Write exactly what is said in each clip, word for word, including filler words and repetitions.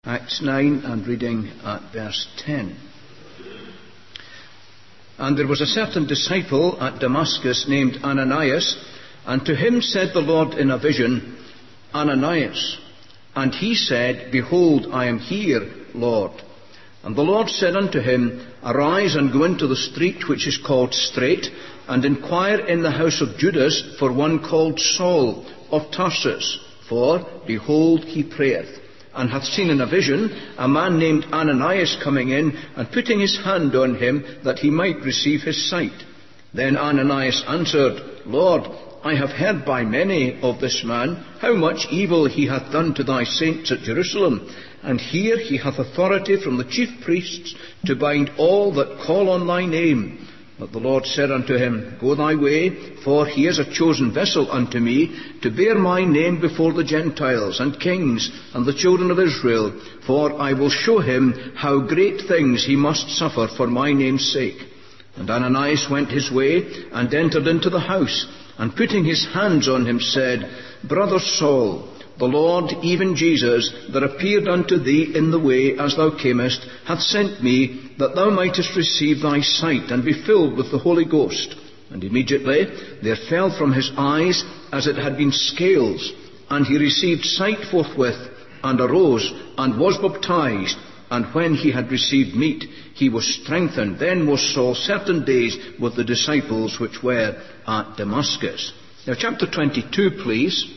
Acts nine and reading at verse ten. And there was a certain disciple at Damascus named Ananias, and to him said the Lord in a vision, Ananias. And he said, Behold, I am here, Lord. And the Lord said unto him, Arise and go into the street which is called Straight, and inquire in the house of Judas for one called Saul of Tarsus, for, behold, he prayeth, and hath seen in a vision a man named Ananias coming in, and putting his hand on him, that he might receive his sight. Then Ananias answered, Lord, I have heard by many of this man, how much evil he hath done to thy saints at Jerusalem. And here he hath authority from the chief priests to bind all that call on thy name. But the Lord said unto him, Go thy way, for he is a chosen vessel unto me, to bear my name before the Gentiles, and kings, and the children of Israel. For I will show him how great things he must suffer for my name's sake. And Ananias went his way, and entered into the house, and putting his hands on him said, Brother Saul, the Lord, even Jesus, that appeared unto thee in the way as thou camest, hath sent me, that thou mightest receive thy sight, and be filled with the Holy Ghost. And immediately there fell from his eyes as it had been scales, and he received sight forthwith, and arose, and was baptized. And when he had received meat, he was strengthened. Then was Saul certain days with the disciples which were at Damascus. Now chapter twenty-two, please.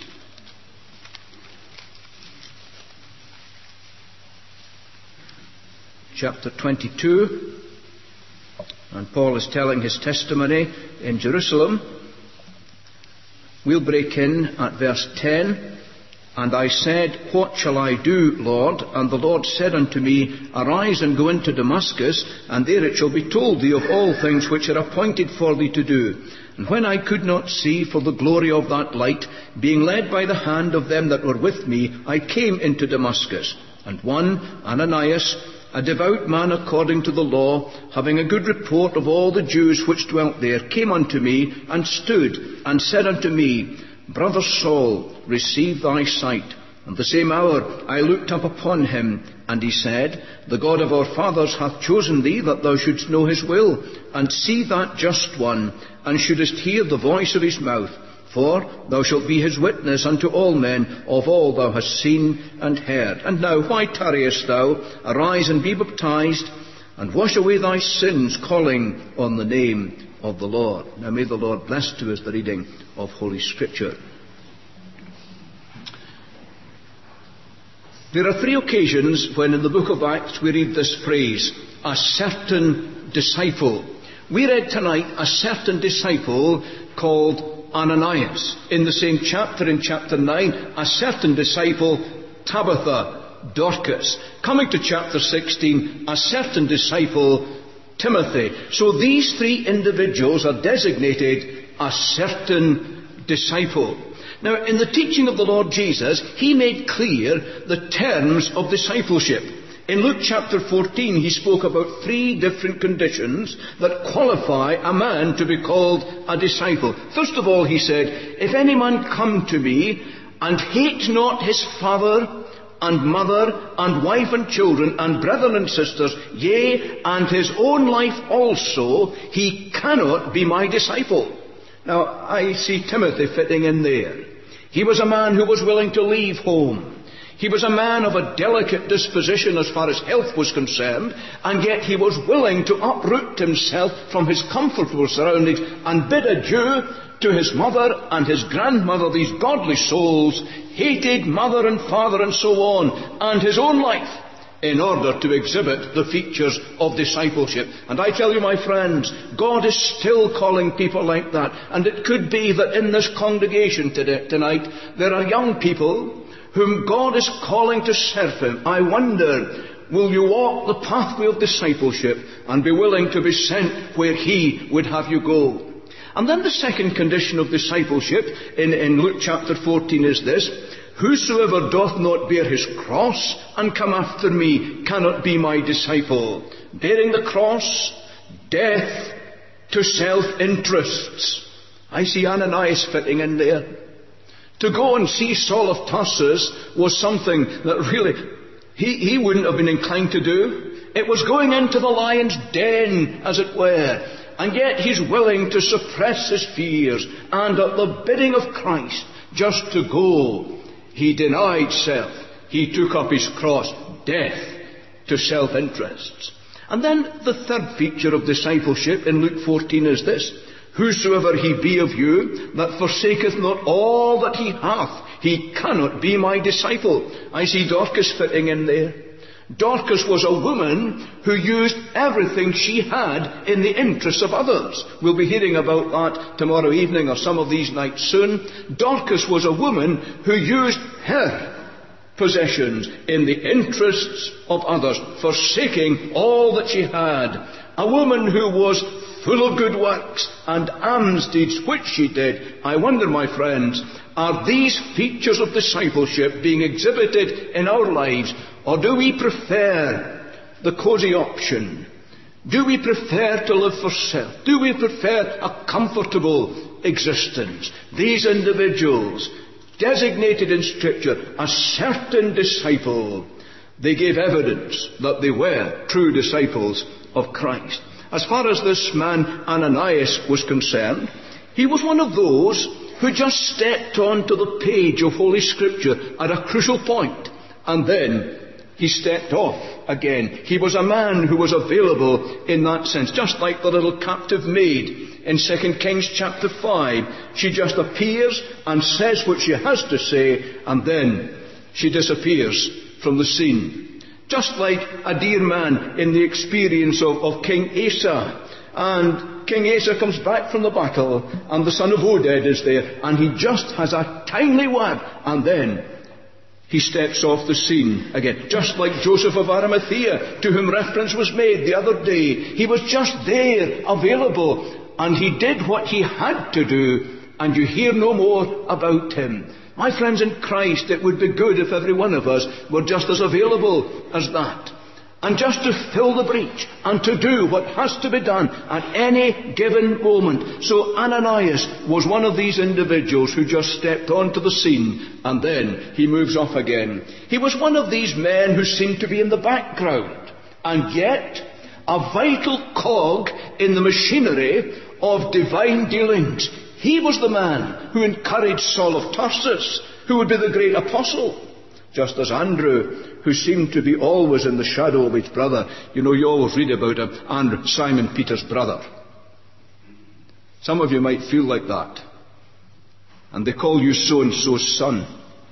Chapter twenty-two, and Paul is telling his testimony in Jerusalem. We'll break in at verse ten. And I said, What shall I do, Lord? And the Lord said unto me, Arise and go into Damascus, and there it shall be told thee of all things which are appointed for thee to do. And when I could not see for the glory of that light, being led by the hand of them that were with me, I came into Damascus. And one, Ananias, a devout man according to the law, having a good report of all the Jews which dwelt there, came unto me, and stood, and said unto me, Brother Saul, receive thy sight. And the same hour I looked up upon him, and he said, The God of our fathers hath chosen thee, that thou shouldst know his will, and see that just one, and shouldest hear the voice of his mouth. For thou shalt be his witness unto all men of all thou hast seen and heard. And now, why tarriest thou? Arise and be baptized, and wash away thy sins, calling on the name of the Lord. Now may the Lord bless to us the reading of Holy Scripture. There are three occasions when in the book of Acts we read this phrase, a certain disciple. We read tonight a certain disciple called Ananias. In the same chapter, in chapter nine, a certain disciple, Tabitha, Dorcas. Coming to chapter sixteen, a certain disciple, Timothy. So these three individuals are designated a certain disciple. Now, in the teaching of the Lord Jesus, he made clear the terms of discipleship. In Luke chapter fourteen, he spoke about three different conditions that qualify a man to be called a disciple. First of all, he said, If any man come to me and hate not his father and mother and wife and children and brethren and sisters, yea, and his own life also, he cannot be my disciple. Now, I see Timothy fitting in there. He was a man who was willing to leave home. He was a man of a delicate disposition as far as health was concerned, and yet he was willing to uproot himself from his comfortable surroundings and bid adieu to his mother and his grandmother, these godly souls, hated mother and father and so on, and his own life, in order to exhibit the features of discipleship. And I tell you, my friends, God is still calling people like that. And it could be that in this congregation today, tonight, there are young people whom God is calling to serve him. I wonder, will you walk the pathway of discipleship and be willing to be sent where he would have you go? And then the second condition of discipleship in, in Luke chapter fourteen is this: Whosoever doth not bear his cross and come after me cannot be my disciple. Bearing the cross, death to self-interests. I see Ananias fitting in there. To go and see Saul of Tarsus was something that really he, he wouldn't have been inclined to do. It was going into the lion's den, as it were. And yet he's willing to suppress his fears, and at the bidding of Christ, just to go, he denied self. He took up his cross, death to self-interests. And then the third feature of discipleship in Luke fourteen is this: whosoever he be of you that forsaketh not all that he hath, he cannot be my disciple. I see Dorcas fitting in there. Dorcas was a woman who used everything she had in the interests of others. We'll be hearing about that tomorrow evening or some of these nights soon. Dorcas was a woman who used her possessions in the interests of others, forsaking all that she had. A woman who was full of good works and alms deeds, which she did. I wonder, my friends, are these features of discipleship being exhibited in our lives, or do we prefer the cosy option? Do we prefer to live for self? Do we prefer a comfortable existence? These individuals, designated in Scripture a certain disciple, they gave evidence that they were true disciples of Christ. As far as this man Ananias was concerned, he was one of those who just stepped onto the page of Holy Scripture at a crucial point, and then he stepped off again. He was a man who was available in that sense, just like the little captive maid in Second Kings chapter five. She just appears and says what she has to say, and then she disappears from the scene. Just like a dear man in the experience of, of King Asa. And King Asa comes back from the battle, and the son of Oded is there, and he just has a timely word, and then he steps off the scene again. Just like Joseph of Arimathea, to whom reference was made the other day. He was just there, available, and he did what he had to do, and you hear no more about him. My friends in Christ, it would be good if every one of us were just as available as that. And just to fill the breach and to do what has to be done at any given moment. So Ananias was one of these individuals who just stepped onto the scene, and then he moves off again. He was one of these men who seemed to be in the background, and yet a vital cog in the machinery of divine dealings. He was the man who encouraged Saul of Tarsus, who would be the great apostle. Just as Andrew, who seemed to be always in the shadow of his brother. You know, you always read about him, Andrew, Simon Peter's brother. Some of you might feel like that. And they call you so-and-so's son.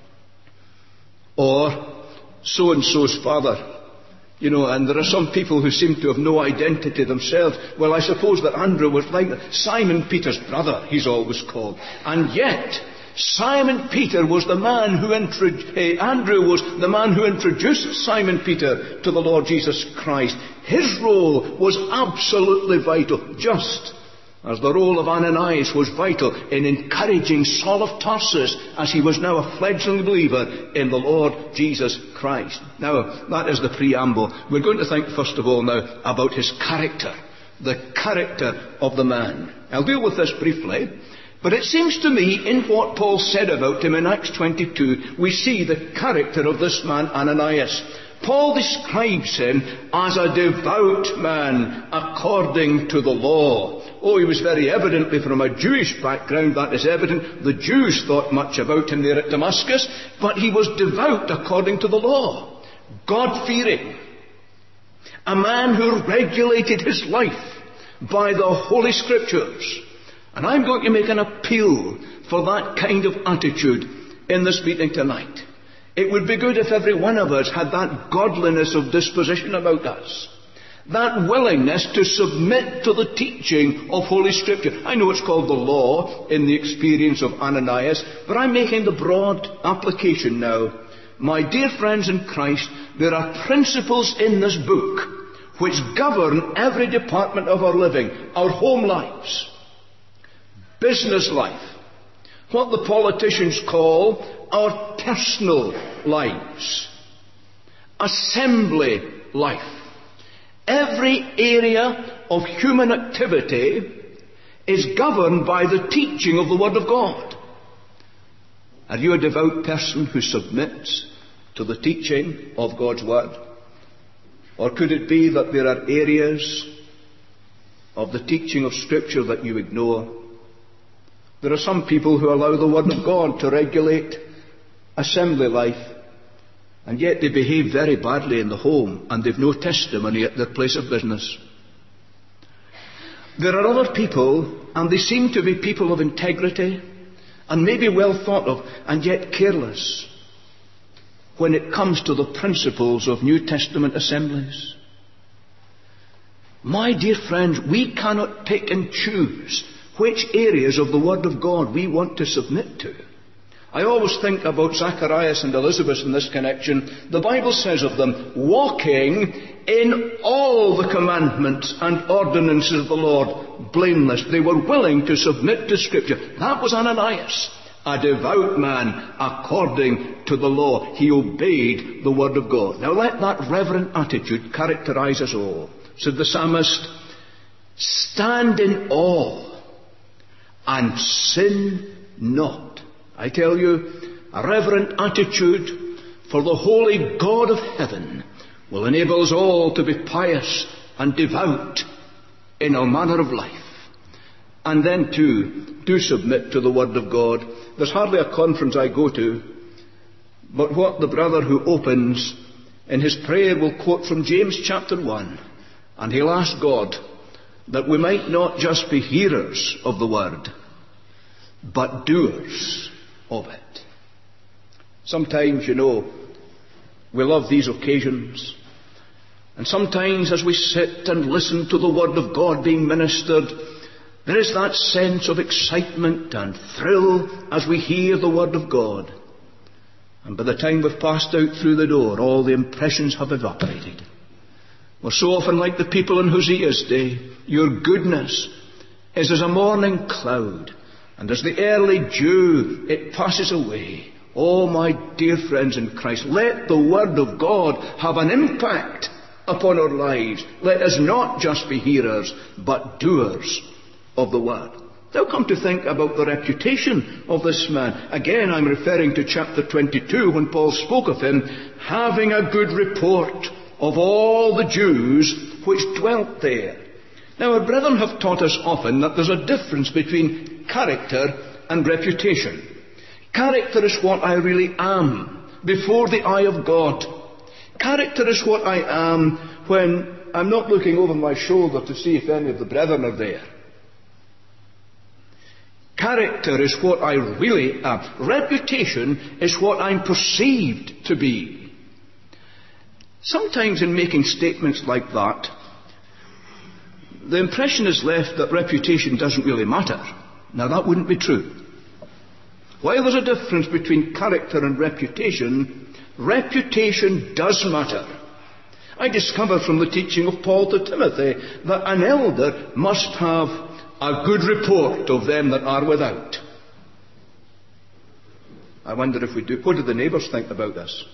Or so-and-so's father. You know, and there are some people who seem to have no identity themselves. Well, I suppose that Andrew was like that. Simon Peter's brother, he's always called. And yet, Simon Peter was the man who intro- eh, Andrew was the man who introduced Simon Peter to the Lord Jesus Christ. His role was absolutely vital, just as the role of Ananias was vital in encouraging Saul of Tarsus as he was now a fledgling believer in the Lord Jesus Christ. Now, that is the preamble. We're going to think first of all now about his character, the character of the man. I'll deal with this briefly. But it seems to me, in what Paul said about him in Acts twenty-two, we see the character of this man Ananias. Paul describes him as a devout man according to the law. Oh, he was very evidently from a Jewish background, that is evident. The Jews thought much about him there at Damascus, but he was devout according to the law. God-fearing. A man who regulated his life by the Holy Scriptures. And I'm going to make an appeal for that kind of attitude in this meeting tonight. It would be good if every one of us had that godliness of disposition about us. That willingness to submit to the teaching of Holy Scripture. I know it's called the law in the experience of Ananias, but I'm making the broad application now. My dear friends in Christ, there are principles in this book which govern every department of our living, our home lives, business life, what the politicians call our personal lives, assembly life. Every area of human activity is governed by the teaching of the Word of God. Are you a devout person who submits to the teaching of God's Word? Or could it be that there are areas of the teaching of Scripture that you ignore? There are some people who allow the Word of God to regulate assembly life, and yet they behave very badly in the home, and they've no testimony at their place of business. There are other people, and they seem to be people of integrity, and maybe well thought of, and yet careless when it comes to the principles of New Testament assemblies. My dear friends, we cannot pick and choose which areas of the Word of God we want to submit to. I always think about Zacharias and Elizabeth in this connection. The Bible says of them, walking in all the commandments and ordinances of the Lord, blameless. They were willing to submit to Scripture. That was Ananias, a devout man according to the law. He obeyed the Word of God. Now let that reverent attitude characterize us all. Said the psalmist, stand in awe and sin not. I tell you, a reverent attitude for the holy God of heaven will enable us all to be pious and devout in our manner of life. And then too, do submit to the Word of God. There's hardly a conference I go to, but what the brother who opens in his prayer will quote from James chapter one, and he'll ask God that we might not just be hearers of the Word, but doers of it. Sometimes, you know, we love these occasions, and sometimes as we sit and listen to the Word of God being ministered, there is that sense of excitement and thrill as we hear the Word of God. And by the time we've passed out through the door, all the impressions have evaporated. We're so often like the people in Hosea's day. Your goodness is as a morning cloud, and as the early dew, it passes away. Oh, my dear friends in Christ, let the Word of God have an impact upon our lives. Let us not just be hearers, but doers of the Word. Now come to think about the reputation of this man. Again, I'm referring to chapter twenty-two, when Paul spoke of him having a good report of all the Jews which dwelt there. Now, our brethren have taught us often that there's a difference between character and reputation. Character is what I really am before the eye of God. Character is what I am when I'm not looking over my shoulder to see if any of the brethren are there. Character is what I really am. Reputation is what I'm perceived to be. Sometimes in making statements like that, the impression is left that reputation doesn't really matter. Now, that wouldn't be true. While there's a difference between character and reputation, reputation does matter. I discover from the teaching of Paul to Timothy that an elder must have a good report of them that are without. I wonder if we do. What do the neighbours think about us?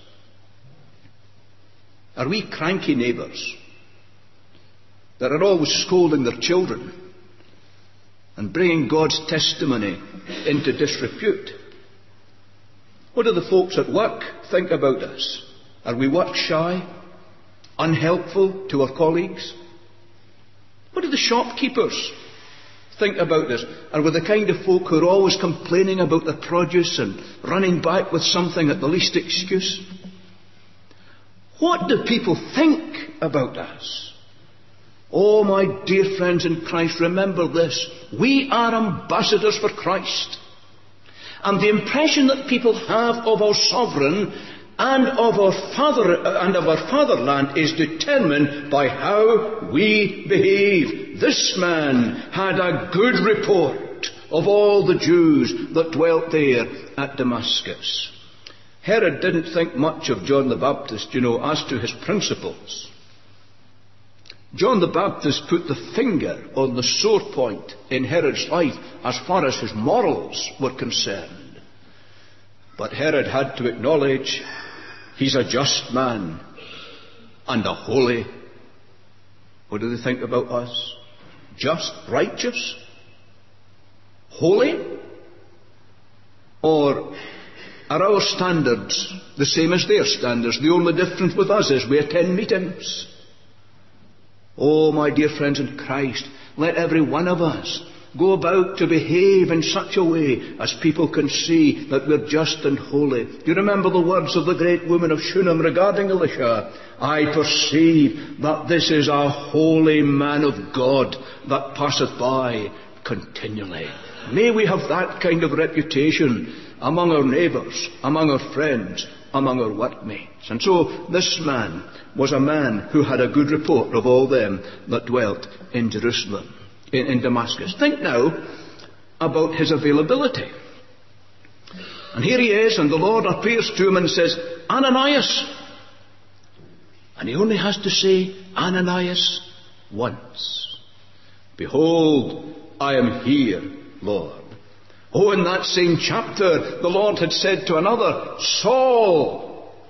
Are we cranky neighbours that are always scolding their children and bringing God's testimony into disrepute? What do the folks at work think about us? Are we work shy, unhelpful to our colleagues? What do the shopkeepers think about us? Are we the kind of folk who are always complaining about their produce and running back with something at the least excuse? What do people think about us? Oh, my dear friends in Christ, remember this. We are ambassadors for Christ. And the impression that people have of our sovereign and of our father and of our fatherland is determined by how we behave. This man had a good report of all the Jews that dwelt there at Damascus. Herod didn't think much of John the Baptist, you know, as to his principles. John the Baptist put the finger on the sore point in Herod's life as far as his morals were concerned. But Herod had to acknowledge he's a just man and a holy. What do they think about us? Just, righteous, holy, or Are our standards the same as their standards? The only difference with us is we attend meetings. Oh, my dear friends in Christ, let every one of us go about to behave in such a way as people can see that we're just and holy. Do you remember the words of the great woman of Shunem regarding Elisha? I perceive that this is a holy man of God that passeth by continually. May we have that kind of reputation among our neighbours, among our friends, among our workmates. And so this man was a man who had a good report of all them that dwelt in Jerusalem. In, in Damascus. Think now about his availability. And here he is, and the Lord appears to him and says, Ananias. And he only has to say, Ananias, once. Behold, I am here, Lord. Oh, in that same chapter, the Lord had said to another, Saul.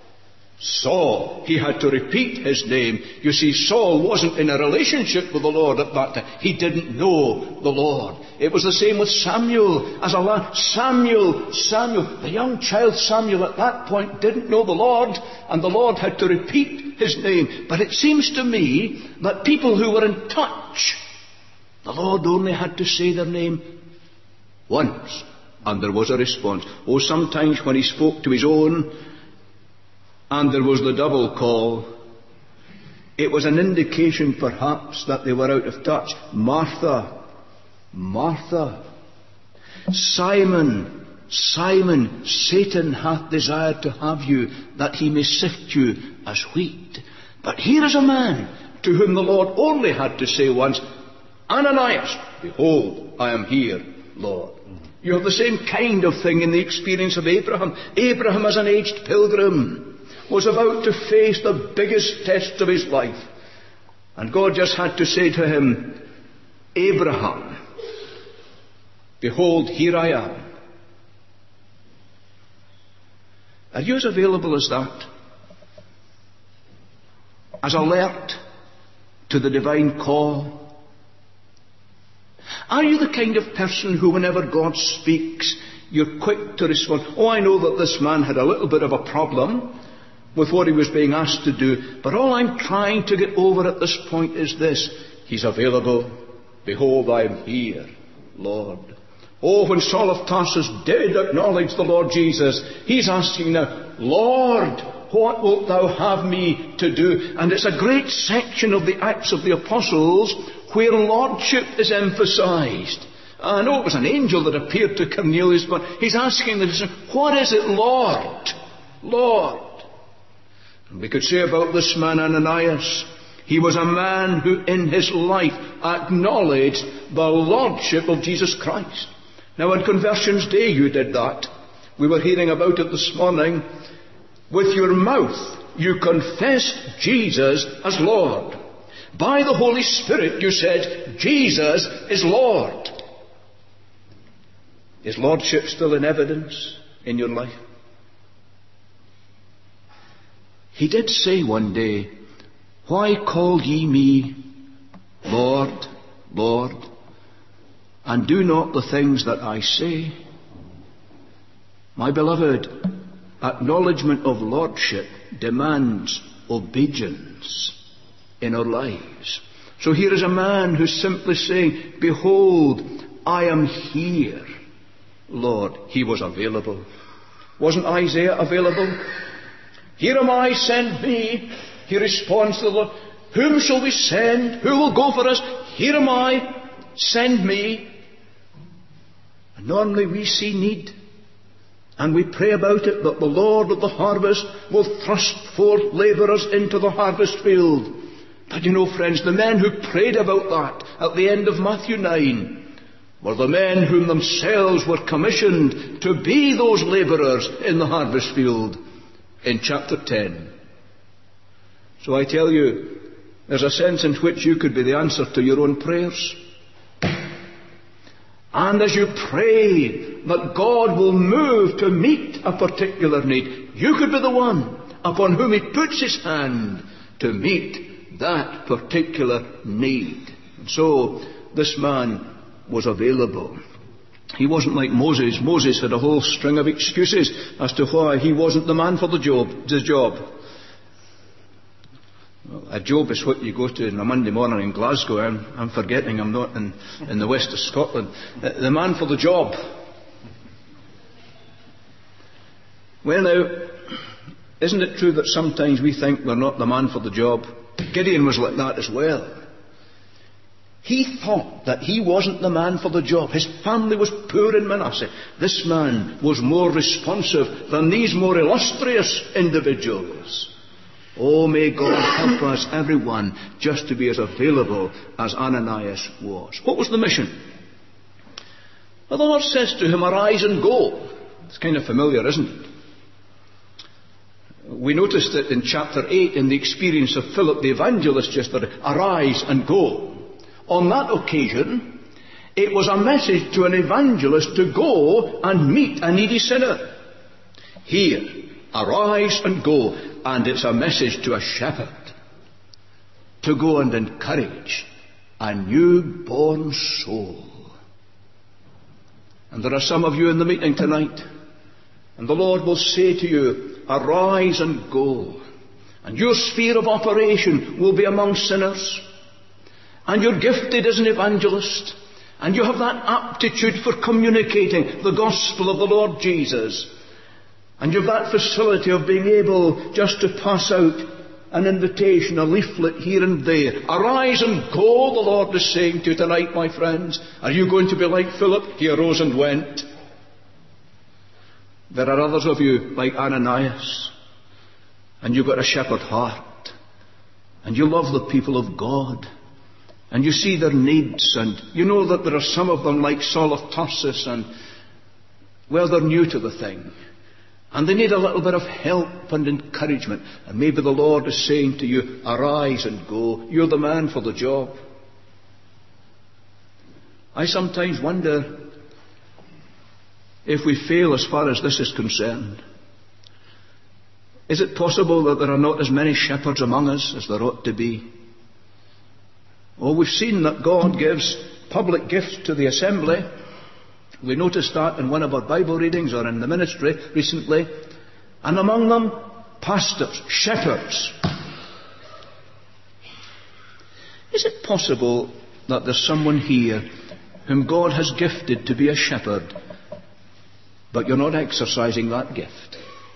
Saul. He had to repeat his name. You see, Saul wasn't in a relationship with the Lord at that time. He didn't know the Lord. It was the same with Samuel. As a lad, Samuel, Samuel, the young child Samuel at that point didn't know the Lord, and the Lord had to repeat his name. But it seems to me that people who were in touch, the Lord only had to say their name once, and there was a response. Oh, sometimes when he spoke to his own, and there was the double call, it was an indication perhaps that they were out of touch. Martha, Martha, Simon, Simon, Satan hath desired to have you, that he may sift you as wheat. But here is a man to whom the Lord only had to say once, Ananias, behold, I am here, Lord. You have the same kind of thing in the experience of Abraham. Abraham, as an aged pilgrim, was about to face the biggest test of his life. And God just had to say to him, Abraham, behold, here I am. Are you as available as that? As alert to the divine call? Are you the kind of person who, whenever God speaks, you're quick to respond? Oh, I know that this man had a little bit of a problem with what he was being asked to do, but all I'm trying to get over at this point is this: he's available. Behold, I am here, Lord. Oh, when Saul of Tarsus did acknowledge the Lord Jesus, he's asking now, Lord, what wilt thou have me to do? And it's a great section of the Acts of the Apostles where lordship is emphasized. I know it was an angel that appeared to Cornelius, but he's asking the, what is it, Lord? Lord. We could say about this man Ananias, he was a man who in his life acknowledged the lordship of Jesus Christ. Now on Conversions Day you did that. We were hearing about it this morning. With your mouth you confessed Jesus as Lord. By the Holy Spirit you said, Jesus is Lord. Is lordship still in evidence in your life? He did say one day, why call ye me Lord, Lord, and do not the things that I say? My beloved, acknowledgement of lordship demands obedience in our lives. So here is a man who's simply saying, behold, I am here, Lord. He was available. Wasn't Isaiah available? Here am I, send me. He responds to the Lord, whom shall we send? Who will go for us? Here am I, send me. And normally we see need, and we pray about it, that the Lord of the harvest will thrust forth labourers into the harvest field. But you know, friends, the men who prayed about that at the end of Matthew nine were the men whom themselves were commissioned to be those labourers in the harvest field in chapter ten. So I tell you, there's a sense in which you could be the answer to your own prayers. And as you pray that God will move to meet a particular need, you could be the one upon whom He puts His hand to meet that particular need. And so this man was available. He wasn't like Moses. Moses had a whole string of excuses as to why he wasn't the man for the job. The job. Well, a job is what you go to on a Monday morning in Glasgow. I'm, I'm forgetting I'm not in, in the west of Scotland. The, the man for the job. Well now, isn't it true that sometimes we think we're not the man for the job? Gideon was like that as well. He thought that he wasn't the man for the job. His family was poor in Manasseh. This man was more responsive than these more illustrious individuals. Oh, may God help us, everyone, just to be as available as Ananias was. What was the mission? Well, the Lord says to him, arise and go. It's kind of familiar, isn't it? We noticed it in chapter eight in the experience of Philip the evangelist yesterday. Arise and go. On that occasion, it was a message to an evangelist to go and meet a needy sinner. Here, arise and go, and it's a message to a shepherd to go and encourage a newborn soul. And there are some of you in the meeting tonight, and the Lord will say to you, arise and go. And your sphere of operation will be among sinners. And you're gifted as an evangelist. And you have that aptitude for communicating the gospel of the Lord Jesus. And you've that facility of being able just to pass out an invitation, a leaflet here and there. Arise and go, the Lord is saying to you tonight, my friends. Are you going to be like Philip? He arose and went. There are others of you like Ananias. And you've got a shepherd heart. And you love the people of God. And you see their needs, and you know that there are some of them like Saul of Tarsus, and, well, they're new to the thing. And they need a little bit of help and encouragement. And maybe the Lord is saying to you, arise and go. You're the man for the job. I sometimes wonder if we fail as far as this is concerned. Is it possible that there are not as many shepherds among us as there ought to be? Oh, we've seen that God gives public gifts to the assembly. We noticed that in one of our Bible readings or in the ministry recently. And among them, pastors, shepherds. Is it possible that there's someone here whom God has gifted to be a shepherd, but you're not exercising that gift?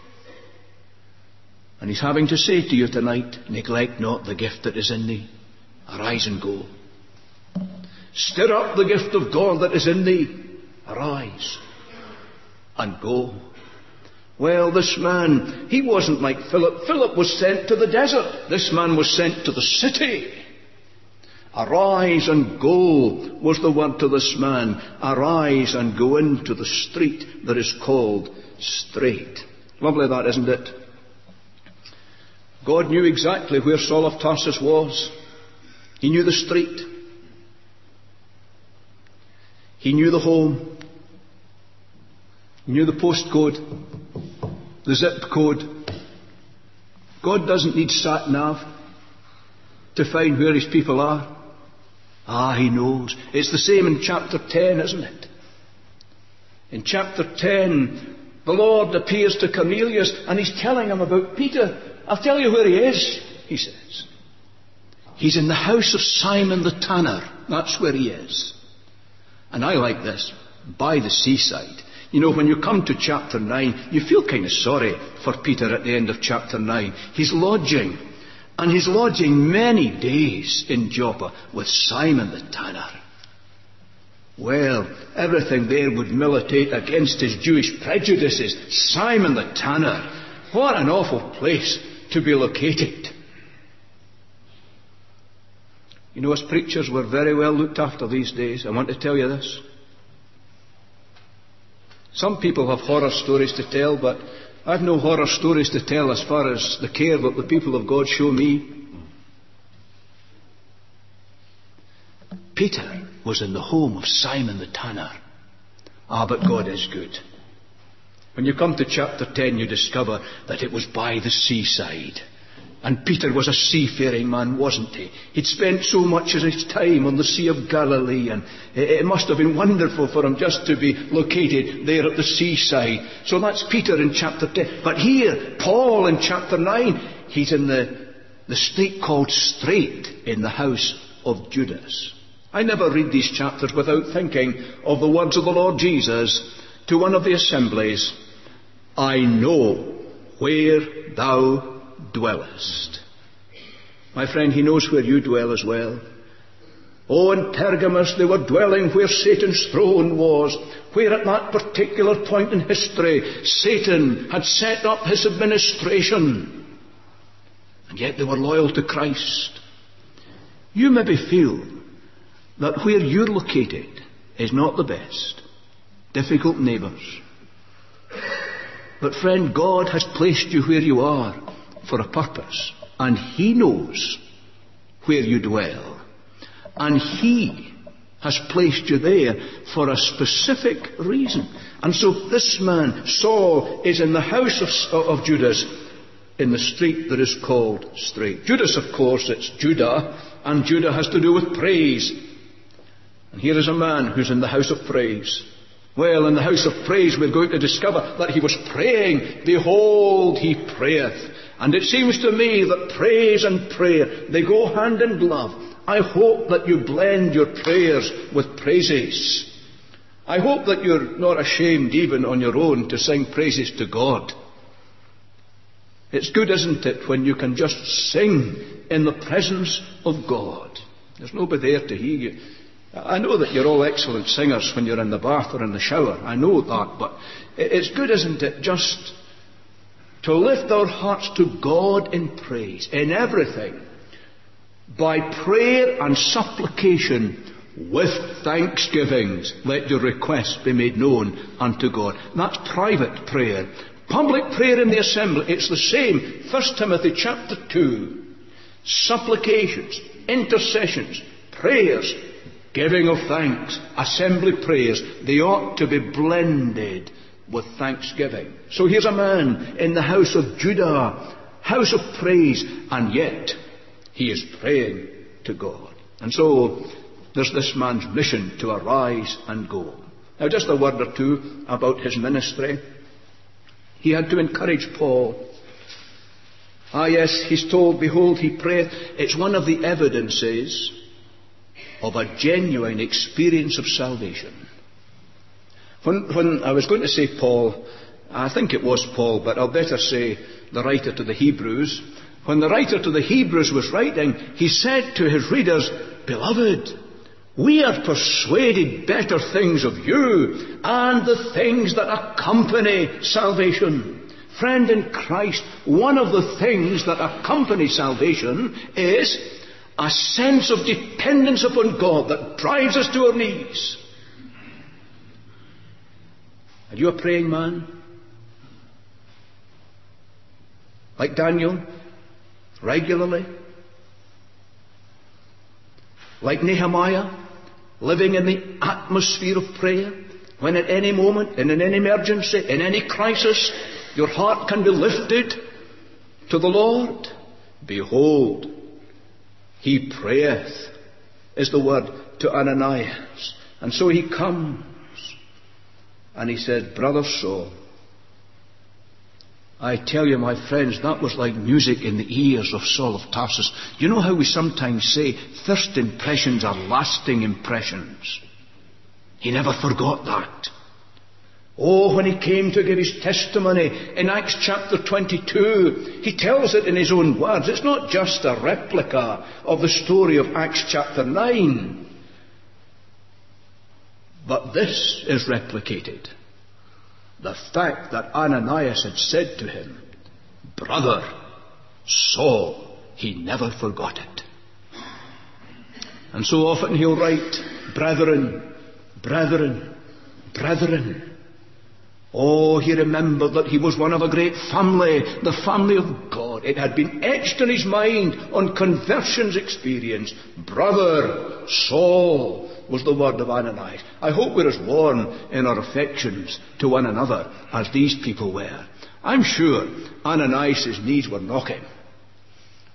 And He's having to say to you tonight, neglect not the gift that is in thee. Arise and go. Stir up the gift of God that is in thee. Arise and go. Well, this man, he wasn't like Philip. Philip was sent to the desert. This man was sent to the city. Arise and go was the word to this man. Arise and go into the street that is called Straight. Lovely that, isn't it? God knew exactly where Saul of Tarsus was. He knew the street. He knew the home. He knew the postcode, the zip code. God doesn't need sat-nav to find where His people are. Ah, He knows. It's the same in chapter ten, isn't it? In chapter ten, the Lord appears to Cornelius and He's telling him about Peter. I'll tell you where he is, he says. He's in the house of Simon the tanner. That's where he is. And I like this. By the seaside. You know, when you come to chapter nine, you feel kind of sorry for Peter at the end of chapter nine. He's lodging. And he's lodging many days in Joppa with Simon the tanner. Well, everything there would militate against his Jewish prejudices. Simon the tanner. What an awful place to be located. You know, as preachers, we're very well looked after these days. I want to tell you this. Some people have horror stories to tell, but I've no horror stories to tell as far as the care that the people of God show me. Peter was in the home of Simon the tanner. Ah, but God is good. When you come to chapter ten, you discover that it was by the seaside. And Peter was a seafaring man, wasn't he? He'd spent so much of his time on the Sea of Galilee, and it must have been wonderful for him just to be located there at the seaside. So that's Peter in chapter ten. But here, Paul in chapter nine, he's in the, the street called Straight in the house of Judas. I never read these chapters without thinking of the words of the Lord Jesus to one of the assemblies. I know where thou dwellest. My friend, he knows where you dwell as well. Oh, in Pergamos they were dwelling where Satan's throne was, where at that particular point in history Satan had set up his administration. And yet they were loyal to Christ. You maybe feel that where you're located is not the best. Difficult neighbours. But friend, God has placed you where you are for a purpose, and He knows where you dwell, and He has placed you there for a specific reason. And so this man, Saul, is in the house of, of Judas, in the street that is called Straight. Judas, of course, it's Judah, and Judah has to do with praise. And here is a man who's in the house of praise. Well, in the house of praise we're going to discover that he was praying. Behold, he prayeth. And it seems to me that praise and prayer, they go hand in glove. I hope that you blend your prayers with praises. I hope that you're not ashamed even on your own to sing praises to God. It's good, isn't it, when you can just sing in the presence of God. There's nobody there to hear you. I know that you're all excellent singers when you're in the bath or in the shower. I know that, but it's good, isn't it, just to lift our hearts to God in praise, in everything, by prayer and supplication with thanksgivings. Let your requests be made known unto God. That's private prayer. Public prayer in the assembly, it's the same. First Timothy chapter two. Supplications, intercessions, prayers, giving of thanks, assembly prayers, they ought to be blended with thanksgiving. So here's a man in the house of Judah, house of praise, and yet he is praying to God. And so there's this man's mission to arise and go. Now just a word or two about his ministry. He had to encourage Paul. Ah yes, he's told, behold, he prayeth. It's one of the evidences of a genuine experience of salvation. When, when I was going to say Paul, I think it was Paul, but I'll better say the writer to the Hebrews. When the writer to the Hebrews was writing, he said to his readers, Beloved, we are persuaded better things of you and the things that accompany salvation. Friend in Christ, one of the things that accompany salvation is a sense of dependence upon God that drives us to our knees. Are you a praying man? Like Daniel? Regularly? Like Nehemiah? Living in the atmosphere of prayer? When at any moment, in any emergency, in any crisis, your heart can be lifted to the Lord? Behold, he prayeth, is the word to Ananias. And so he comes and he said, Brother Saul, I tell you, my friends, that was like music in the ears of Saul of Tarsus. You know how we sometimes say first impressions are lasting impressions? He never forgot that. Oh, when he came to give his testimony in Acts chapter twenty-two, he tells it in his own words. It's not just a replica of the story of Acts chapter nine. But this is replicated. The fact that Ananias had said to him, Brother Saul, he never forgot it. And so often he'll write, Brethren, brethren, brethren. Oh, he remembered that he was one of a great family, the family of God. It had been etched in his mind on conversion's experience. Brother Saul was the word of Ananias. I hope we're as warm in our affections to one another as these people were. I'm sure Ananias' knees were knocking.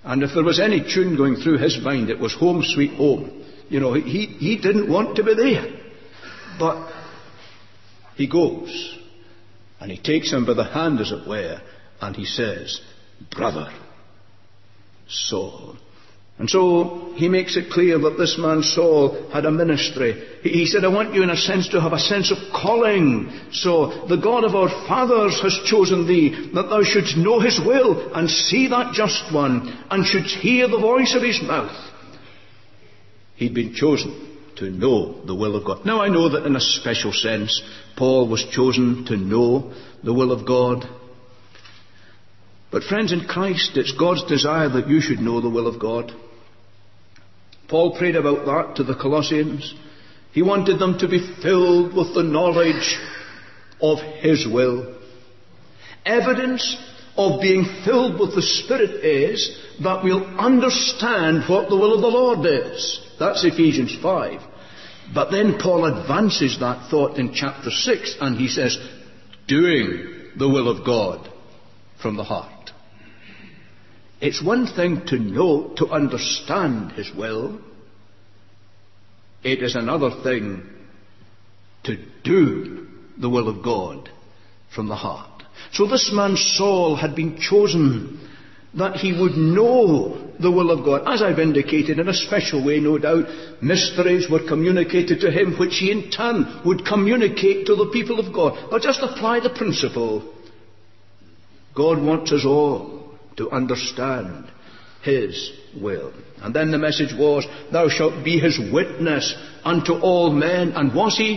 And if there was any tune going through his mind, it was Home Sweet Home. You know, he, he didn't want to be there. But he goes, and he takes him by the hand, as it were, and he says, "Brother Saul." And so he makes it clear that this man Saul had a ministry. He, he said, "I want you in a sense to have a sense of calling. So the God of our fathers has chosen thee, that thou shouldst know his will, and see that just one, and shouldst hear the voice of his mouth." He'd been chosen to know the will of God. Now I know that in a special sense, Paul was chosen to know the will of God. But friends in Christ, it's God's desire that you should know the will of God. Paul prayed about that to the Colossians. He wanted them to be filled with the knowledge of his will. Evidence of being filled with the Spirit is that we'll understand what the will of the Lord is. That's Ephesians five. But then Paul advances that thought in chapter six, and he says, doing the will of God from the heart. It's one thing to know, to understand his will. It is another thing to do the will of God from the heart. So this man Saul had been chosen that he would know the will of God. As I've indicated, in a special way, no doubt, mysteries were communicated to him, which he in turn would communicate to the people of God. But just apply the principle. God wants us all to understand his will. And then the message was, thou shalt be his witness unto all men. And was he?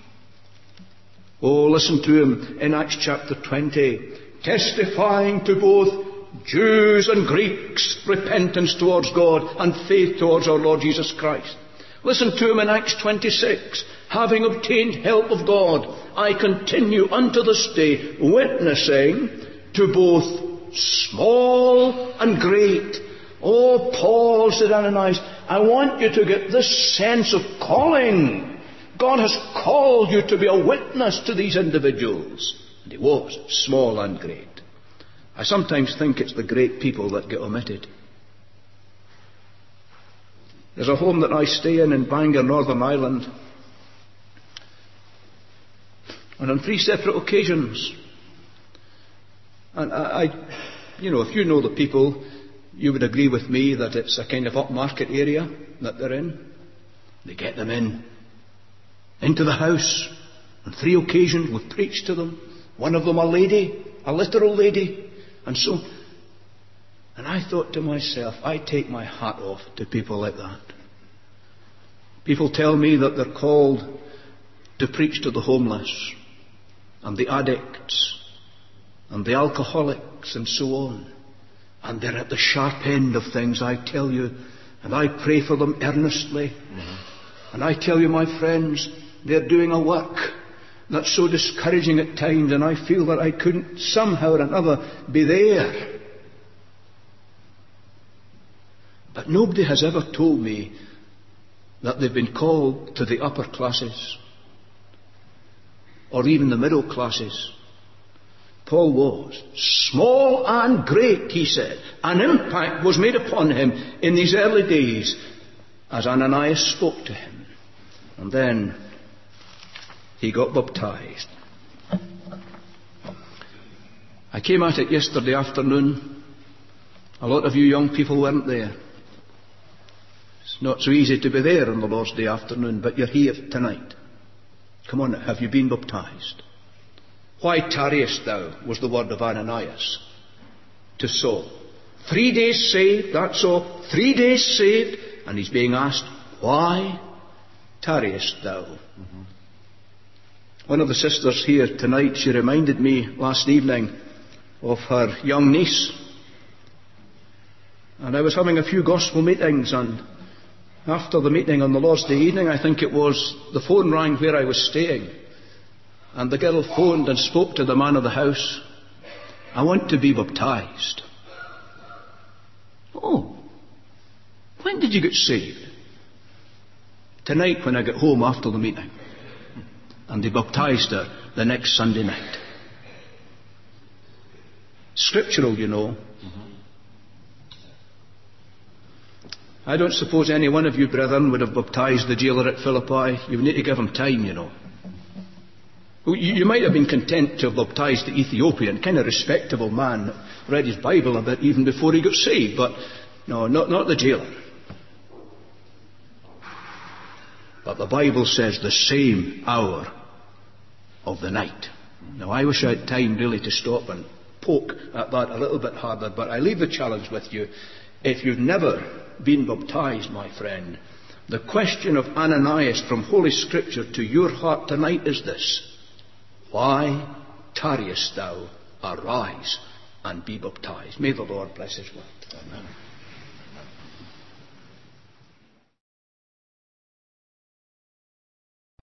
Oh, listen to him in Acts chapter twenty. Testifying to both Jews and Greeks repentance towards God and faith towards our Lord Jesus Christ. Listen to him in Acts twenty-six. Having obtained help of God, I continue unto this day witnessing to both small and great. Oh, Paul, said Ananias, I want you to get this sense of calling. God has called you to be a witness to these individuals. And he was, small and great. I sometimes think it's the great people that get omitted. There's a home that I stay in in Bangor, Northern Ireland. And on three separate occasions, and I, I, you know, if you know the people, you would agree with me that it's a kind of upmarket area that they're in. They get them in, into the house. On three occasions we've preached to them. One of them a lady, a literal lady. And so, and I thought to myself, I take my hat off to people like that. People tell me that they're called to preach to the homeless and the addicts and the alcoholics and so on. And they're at the sharp end of things, I tell you. And I pray for them earnestly. Mm-hmm. And I tell you, my friends, they're doing a work that's so discouraging at times, and I feel that I couldn't somehow or another be there. But nobody has ever told me that they've been called to the upper classes or even the middle classes. Paul was. Small and great, he said. An impact was made upon him in these early days as Ananias spoke to him. And then he got baptized. I came at it yesterday afternoon. A lot of you young people weren't there. It's not so easy to be there on the Lord's Day afternoon, but you're here tonight. Come on, have you been baptized? Why tarriest thou, was the word of Ananias to Saul. Three days saved, that's all. Three days saved, and he's being asked, why tarriest thou? Mm-hmm. One of the sisters here tonight, she reminded me last evening of her young niece. And I was having a few gospel meetings, and after the meeting on the Lord's Day evening, I think it was, the phone rang where I was staying. And the girl phoned and spoke to the man of the house. I want to be baptized. Oh, when did you get saved? Tonight when I get home after the meeting. And they baptized her the next Sunday night. Scriptural, you know. Mm-hmm. I don't suppose any one of you brethren would have baptized the jailer at Philippi. You need to give him time, you know. You, you might have been content to have baptized the Ethiopian, kind of respectable man, read his Bible a bit even before he got saved, but no, not, not the jailer. But the Bible says the same hour of the night. Now I wish I had time really to stop and poke at that a little bit harder, but I leave the challenge with you. If you've never been baptized, my friend, the question of Ananias from Holy Scripture to your heart tonight is this: why tarriest thou? Arise and be baptized. May the Lord bless his word. Amen.